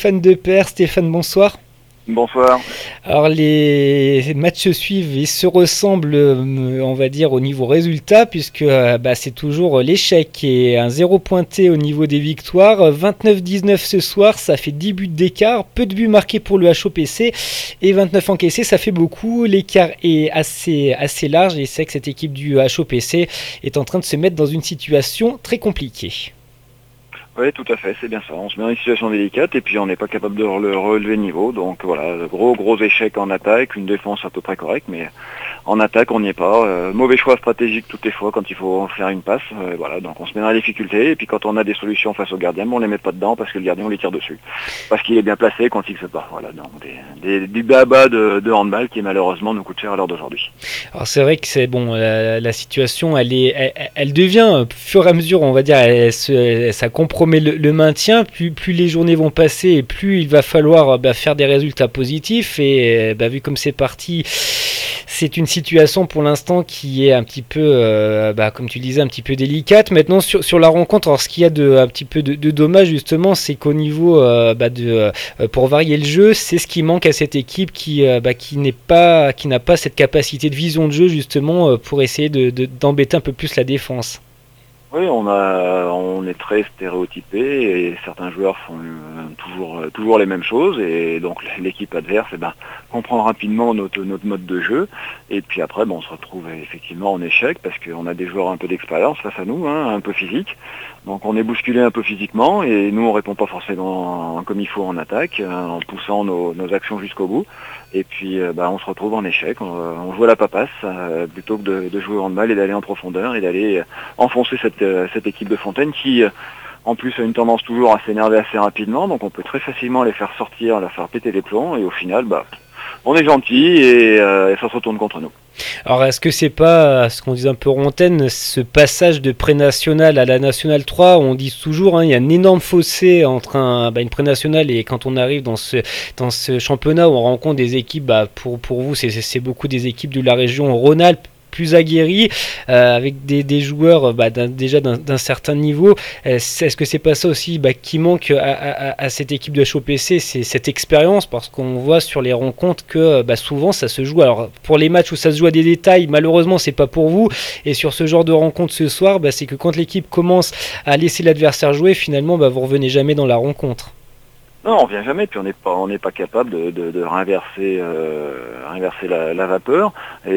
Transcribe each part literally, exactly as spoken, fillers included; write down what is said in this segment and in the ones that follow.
Stéphane Depère, Stéphane, bonsoir. Bonsoir. Alors les matchs se suivent et se ressemblent, euh, on va dire, au niveau résultat, puisque euh, bah, c'est toujours l'échec et un zéro pointé au niveau des victoires. vingt-neuf dix-neuf ce soir, ça fait dix buts d'écart, peu de buts marqués pour le H O P C et vingt-neuf encaissés, ça fait beaucoup. L'écart est assez, assez large et c'est que cette équipe du H O P C est en train de se mettre dans une situation très compliquée. Oui, tout à fait, c'est bien ça. On se met dans une situation délicate et puis on n'est pas capable de le relever de niveau. Donc voilà, gros gros échec en attaque, une défense à peu près correcte, mais en attaque on n'y est pas. Euh, mauvais choix stratégique toutes les fois quand il faut faire une passe. Euh, voilà, donc on se met dans la difficulté et puis quand on a des solutions face au gardien, on les met pas dedans parce que le gardien on les tire dessus. Parce qu'il est bien placé qu'on fixe pas. Voilà, donc des, des, du bas de, de handball qui malheureusement nous coûte cher à l'heure d'aujourd'hui. Alors c'est vrai que c'est bon, la, la situation elle est, elle, elle devient, au fur et à mesure, on va dire, elle se, elle, ça compromet le, le maintien. Plus, plus les journées vont passer et plus il va falloir bah, faire des résultats positifs. Et bah, vu comme c'est parti, c'est une situation pour l'instant qui est un petit peu, euh, bah, comme tu disais, un petit peu délicate. Maintenant sur, sur la rencontre, alors ce qu'il y a de un petit peu de, de dommage justement, c'est qu'au niveau euh, bah, de, euh, pour varier le jeu, c'est ce qui manque à cette équipe qui, euh, bah, qui n'est pas, qui n'a pas cette capacité de vision de jeu justement euh, pour essayer de, de, d'embêter un peu plus la défense. Oui, on a, on est très stéréotypé et certains joueurs font euh, toujours, euh, toujours les mêmes choses et donc l'équipe adverse eh ben, comprend rapidement notre, notre mode de jeu et puis après bon, on se retrouve effectivement en échec parce qu'on a des joueurs un peu d'expérience face à nous, hein, un peu physique. Donc on est bousculé un peu physiquement et nous on répond pas forcément comme il faut en attaque, hein, en poussant nos, nos actions jusqu'au bout. Et puis euh, bah, on se retrouve en échec, on, on joue à la papasse euh, plutôt que de, de jouer au handball et d'aller en profondeur et d'aller euh, enfoncer cette, euh, cette équipe de Fontaine qui euh, en plus a une tendance toujours à s'énerver assez rapidement, donc on peut très facilement les faire sortir, la faire péter les plombs et au final bah, on est gentil et, euh, et ça se retourne contre nous. Alors est-ce que c'est pas ce qu'on dit un peu Rontaine, ce passage de pré-national à la nationale trois, on dit toujours, hein, il y a un énorme fossé entre un, bah, une pré-nationale et quand on arrive dans ce, dans ce championnat où on rencontre des équipes, bah, pour, pour vous c'est, c'est beaucoup des équipes de la région Rhône-Alpes, plus aguerris, euh, avec des, des joueurs bah, d'un, déjà d'un, d'un certain niveau. Est-ce, est-ce que c'est pas ça aussi bah, qui manque à, à, à cette équipe de H O P C, c'est cette expérience, parce qu'on voit sur les rencontres que bah, souvent ça se joue. Alors pour les matchs où ça se joue à des détails, malheureusement c'est pas pour vous. Et sur ce genre de rencontre ce soir, bah, c'est que quand l'équipe commence à laisser l'adversaire jouer, finalement bah, vous revenez jamais dans la rencontre. Non, on vient jamais, puis on n'est pas, on n'est pas capable de, de, de renverser, euh, renverser la, la vapeur.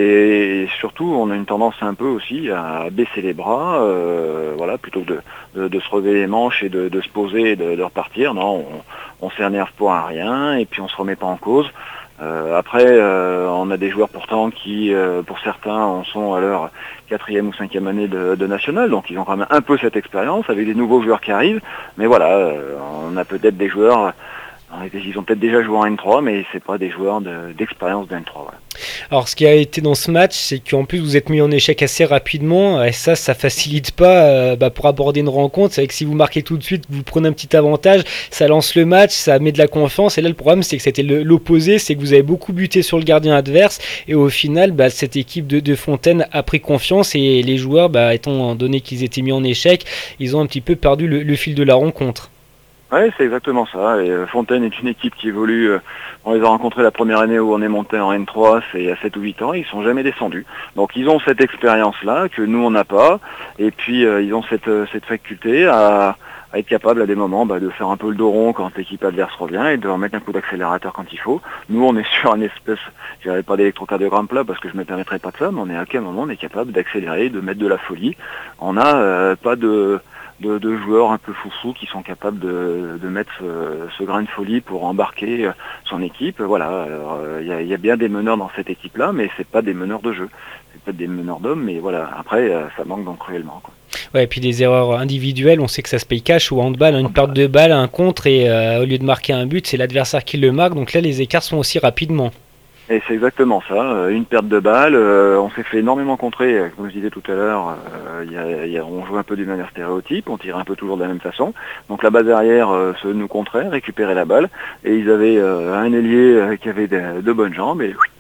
Et surtout, on a une tendance un peu aussi à baisser les bras, euh, voilà, plutôt que de, de, de se relever les manches et de, de se poser et de, de repartir. Non, on, on s'énerve pour un rien et puis on se remet pas en cause. Euh, après, euh, on a des joueurs pourtant qui, euh, pour certains, en sont à leur quatrième ou cinquième année de, de national, donc ils ont quand même un peu cette expérience avec des nouveaux joueurs qui arrivent. Mais voilà, euh, on a peut-être des joueurs, ils ont peut-être déjà joué en N trois, mais c'est pas des joueurs de, d'expérience de N trois. Voilà. Alors ce qui a été dans ce match, c'est qu'en plus vous êtes mis en échec assez rapidement, et ça, ça facilite pas euh, bah, pour aborder une rencontre. C'est vrai que si vous marquez tout de suite, vous prenez un petit avantage, ça lance le match, ça met de la confiance, et là le problème c'est que c'était le, l'opposé, c'est que vous avez beaucoup buté sur le gardien adverse, et au final bah, cette équipe de, de Fontaine a pris confiance, et les joueurs, bah, étant donné qu'ils étaient mis en échec, ils ont un petit peu perdu le, le fil de la rencontre. Oui, c'est exactement ça. Et euh, Fontaine est une équipe qui évolue. Euh, on les a rencontrés la première année où on est monté en N trois, c'est il y a sept ou huit ans. Ils sont jamais descendus. Donc ils ont cette expérience-là que nous on n'a pas. Et puis euh, ils ont cette, euh, cette faculté à, à être capable à des moments bah, de faire un peu le dos rond quand l'équipe adverse revient et de remettre un coup d'accélérateur quand il faut. Nous on est sur un espèce, je dirais pas d'électrocardiogramme plat parce que je ne me permettrais pas de ça, mais on est à quel moment on est capable d'accélérer, de mettre de la folie. On n'a euh, pas de De, de joueurs un peu foufous qui sont capables de, de mettre ce, ce grain de folie pour embarquer son équipe. Voilà, alors il y, y a bien des meneurs dans cette équipe-là, mais c'est pas des meneurs de jeu. C'est peut-être des meneurs d'hommes, mais voilà, après ça manque donc cruellement, quoi. Ouais, et puis des erreurs individuelles, on sait que ça se paye cash ou handball, hein, une perte de balle, un contre, et euh, au lieu de marquer un but, c'est l'adversaire qui le marque, donc là les écarts sont aussi rapidement. Et c'est exactement ça, une perte de balle, euh, on s'est fait énormément contrer, comme je disais tout à l'heure, euh, y a, y a, on joue un peu d'une manière stéréotype, on tire un peu toujours de la même façon, donc la base arrière euh, se nous contrait, récupérer la balle, et ils avaient euh, un ailier euh, qui avait de, de bonnes jambes, et oui,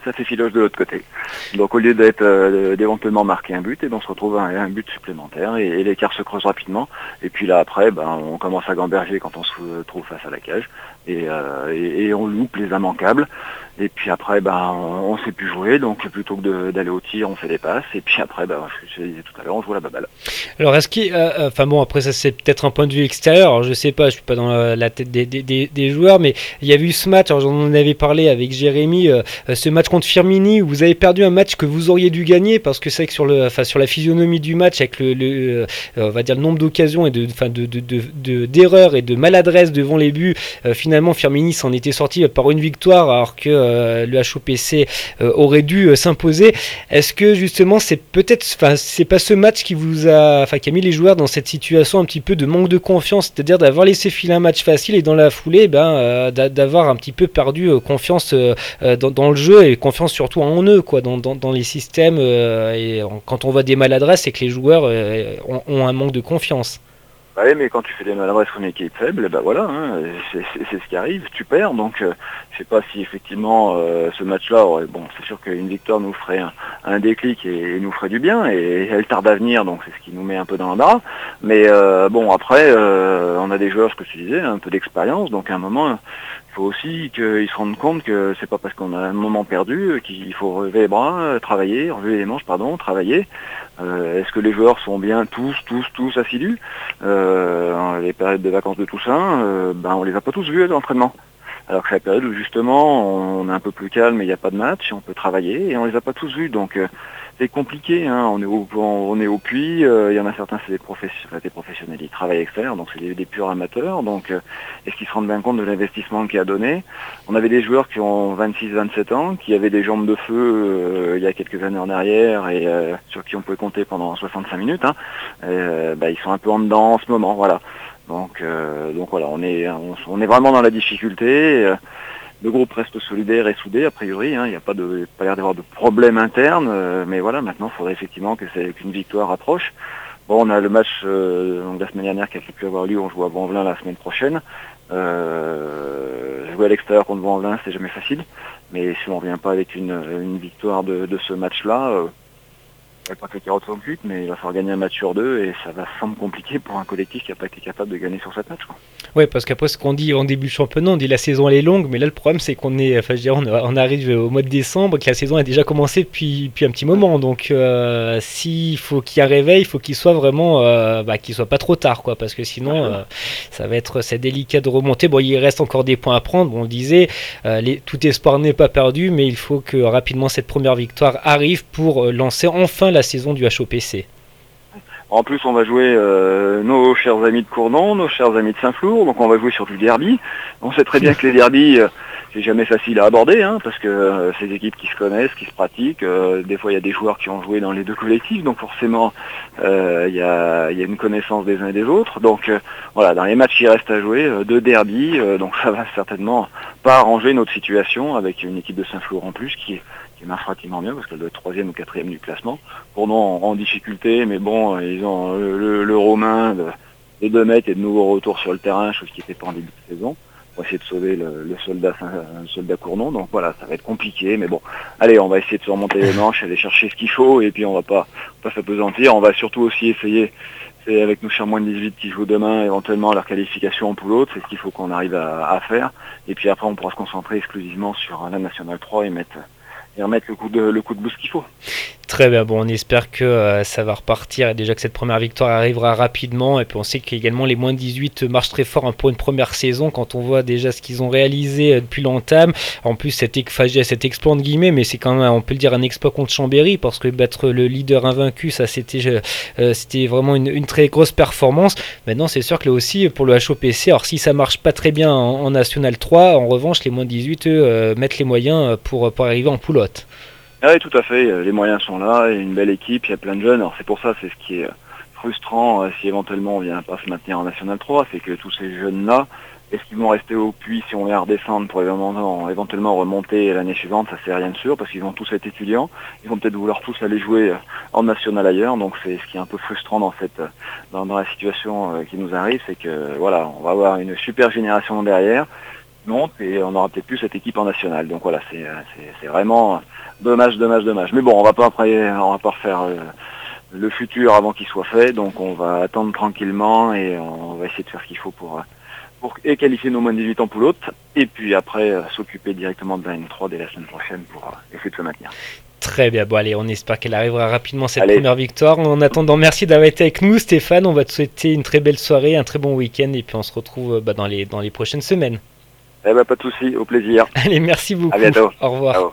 ça fait filoche de l'autre côté. Donc au lieu d'être euh, d'éventuellement marquer un but, et ben, on se retrouve à un, un but supplémentaire et, et l'écart se creuse rapidement. Et puis là après, ben, on commence à gamberger quand on se trouve face à la cage et, euh, et, et on loupe les immanquables. Et puis après, ben, on ne sait plus jouer, donc plutôt que d'aller au tir, on fait des passes. Et puis après, ben, je disais tout à l'heure, on joue à la baballe. Alors, est-ce qu'il, euh, enfin bon, après ça c'est peut-être un point de vue extérieur. Alors, je sais pas, je suis pas dans la, la tête des, des, des, des joueurs, mais il y a eu ce match. Alors, j'en avais parlé avec Jérémy, euh, ce match contre Firmini où vous avez perdu un match que vous auriez dû gagner parce que c'est vrai que sur le, enfin sur la physionomie du match, avec le, le euh, on va dire le nombre d'occasions et de, enfin de, de, de, de d'erreurs et de maladresse devant les buts, euh, finalement Firmini s'en était sorti par une victoire alors que euh, le H O P C euh, aurait dû euh, s'imposer. Est-ce que justement c'est peut-être, enfin c'est pas ce match qui vous a, enfin qui a mis les joueurs dans cette situation un petit peu de manque de confiance, c'est-à-dire d'avoir laissé filer un match facile et dans la foulée, ben euh, d'avoir un petit peu perdu euh, confiance euh, dans, dans le jeu et confiance surtout en eux, quoi, dans, dans, dans les systèmes euh, et en, quand on voit des maladresses, c'est que les joueurs euh, ont, ont un manque de confiance. Bah oui, mais quand tu fais des maladresses contre une équipe faible, bah voilà, hein, c'est, c'est, c'est ce qui arrive, tu perds, donc euh, je sais pas si effectivement euh, ce match-là, aurait, bon, c'est sûr qu'une victoire nous ferait un, un déclic et, et nous ferait du bien, et elle tarde à venir, donc c'est ce qui nous met un peu dans l'embarras. Mais euh, bon, après, euh, on a des joueurs, ce que tu disais, un peu d'expérience, donc à un moment, il faut aussi qu'ils se rendent compte que c'est pas parce qu'on a un moment perdu qu'il faut relever les bras, travailler, relever les manches, pardon, travailler. Euh, est-ce que les joueurs sont bien tous, tous, tous assidus euh, Les périodes de vacances de Toussaint, euh, ben on les a pas tous vus à l'entraînement. Alors que c'est la période où justement on est un peu plus calme et il n'y a pas de match, on peut travailler et on les a pas tous vus. Donc euh, c'est compliqué, hein. on est au on est au puits, il euh, y en a certains c'est des, professionnels, des professionnels, ils travaillent extérieurs, donc c'est des, des purs amateurs. Donc euh, est-ce qu'ils se rendent bien compte de l'investissement qu'il y a donné? On avait des joueurs qui ont vingt-six vingt-sept ans, qui avaient des jambes de feu euh, il y a quelques années en arrière et euh, sur qui on pouvait compter pendant soixante-cinq minutes. Hein. Et, euh, bah, ils sont un peu en dedans en ce moment, voilà. Donc, euh, donc voilà, on est, on, on est vraiment dans la difficulté. Euh, le groupe reste solidaire et soudé, a priori. Hein, il n'y a pas de, pas l'air d'avoir de problème interne. Euh, mais voilà, maintenant, il faudrait effectivement que c'est qu'une victoire approche. Bon, on a le match euh, donc, la semaine dernière qui a pu avoir lieu. On joue à Bonvelin la semaine prochaine. Euh, jouer à l'extérieur contre Bonvelin, c'est jamais facile. Mais si on ne revient pas avec une, une victoire de, de ce match-là, euh, il va pas que carotte sur le but, mais il va falloir gagner un match sur deux et ça va semble compliqué pour un collectif qui n'a pas été capable de gagner sur cette match. Quoi. Ouais, parce qu'après ce qu'on dit en début de championnat, on dit la saison elle est longue, mais là le problème c'est qu'on est, enfin je dirais, on, on arrive au mois de décembre, que la saison a déjà commencé depuis, depuis un petit moment. Donc euh, s'il faut qu'il y ait un réveil, il faut qu'il soit vraiment, euh, bah, qu'il soit pas trop tard, quoi, parce que sinon euh, ça va être c'est délicat de remonter. Bon, il reste encore des points à prendre. Bon, on disait, euh, les, tout espoir n'est pas perdu, mais il faut que rapidement cette première victoire arrive pour lancer enfin la saison du H O P C. En plus, on va jouer euh, nos chers amis de Cournon, nos chers amis de Saint-Flour, donc on va jouer sur du derby. On sait très bien que les derbys, euh, c'est jamais facile à aborder, hein, parce que euh, c'est des équipes qui se connaissent, qui se pratiquent. Euh, des fois, il y a des joueurs qui ont joué dans les deux collectifs, donc forcément, euh, il y, a, y a une connaissance des uns et des autres. Donc euh, voilà, dans les matchs qui restent à jouer, euh, deux derby, euh, donc ça va certainement pas arranger notre situation avec une équipe de Saint-Flour en plus qui est qui marche relativement bien parce qu'elle doit être troisième ou quatrième du classement. Pour nous en, en difficulté, mais bon, ils ont le, le, le Romain de, de deux mètres et de nouveaux retours sur le terrain, chose qui n'était pas en début de saison, pour essayer de sauver le, le soldat le soldat Cournon. Donc voilà, ça va être compliqué, mais bon, allez, on va essayer de se remonter les manches, aller chercher ce qu'il faut, et puis on va pas, pas s'apesantir. On va surtout aussi essayer, c'est avec nos chers moins de dix-huit qui jouent demain, éventuellement leur qualification en poule haute, c'est ce qu'il faut qu'on arrive à, à faire. Et puis après, on pourra se concentrer exclusivement sur la Nationale trois et mettre et remettre le coup de le coup de boost qu'il faut. Très bien, bon, on espère que euh, ça va repartir et déjà que cette première victoire arrivera rapidement. Et puis on sait qu'également les moins de dix-huit marchent très fort hein, pour une première saison quand on voit déjà ce qu'ils ont réalisé euh, depuis l'entame. En plus, cet, cet exploit de guillemets, mais c'est quand même, on peut le dire, un exploit contre Chambéry parce que battre le leader invaincu, ça c'était, euh, c'était vraiment une, une très grosse performance. Maintenant, c'est sûr que là aussi, pour le H O P C, alors si ça marche pas très bien en, en National trois, en revanche, les moins de dix-huit, eux, euh, mettent les moyens pour, pour arriver en poulotte. Ah oui, tout à fait. Les moyens sont là, il y a une belle équipe, il y a plein de jeunes. Alors c'est pour ça, c'est ce qui est frustrant si éventuellement on vient pas se maintenir en National trois, c'est que tous ces jeunes-là, est-ce qu'ils vont rester au puits si on vient redescendre pour éventuellement, éventuellement remonter l'année suivante? Ça c'est rien de sûr parce qu'ils vont tous être étudiants. Ils vont peut-être vouloir tous aller jouer en national ailleurs. Donc c'est ce qui est un peu frustrant dans cette dans, dans la situation qui nous arrive, c'est que voilà, on va avoir une super génération derrière monte et on n'aura peut-être plus cette équipe en nationale. Donc voilà, c'est, c'est, c'est vraiment dommage, dommage, dommage. Mais bon, on va pas après, on va pas refaire euh, le futur avant qu'il soit fait. Donc on va attendre tranquillement et on va essayer de faire ce qu'il faut pour, pour et qualifier nos moins de dix-huit ans poulottes. Et puis après euh, s'occuper directement de la N trois dès la semaine prochaine pour euh, essayer de se maintenir. Très bien, bon allez, on espère qu'elle arrivera rapidement cette Allez. première victoire. En attendant, merci d'avoir été avec nous Stéphane, on va te souhaiter une très belle soirée, un très bon week-end et puis on se retrouve bah, dans, les, dans les prochaines semaines. Eh ben pas de soucis, au plaisir. Allez, merci beaucoup. À bientôt. Au revoir. Ciao.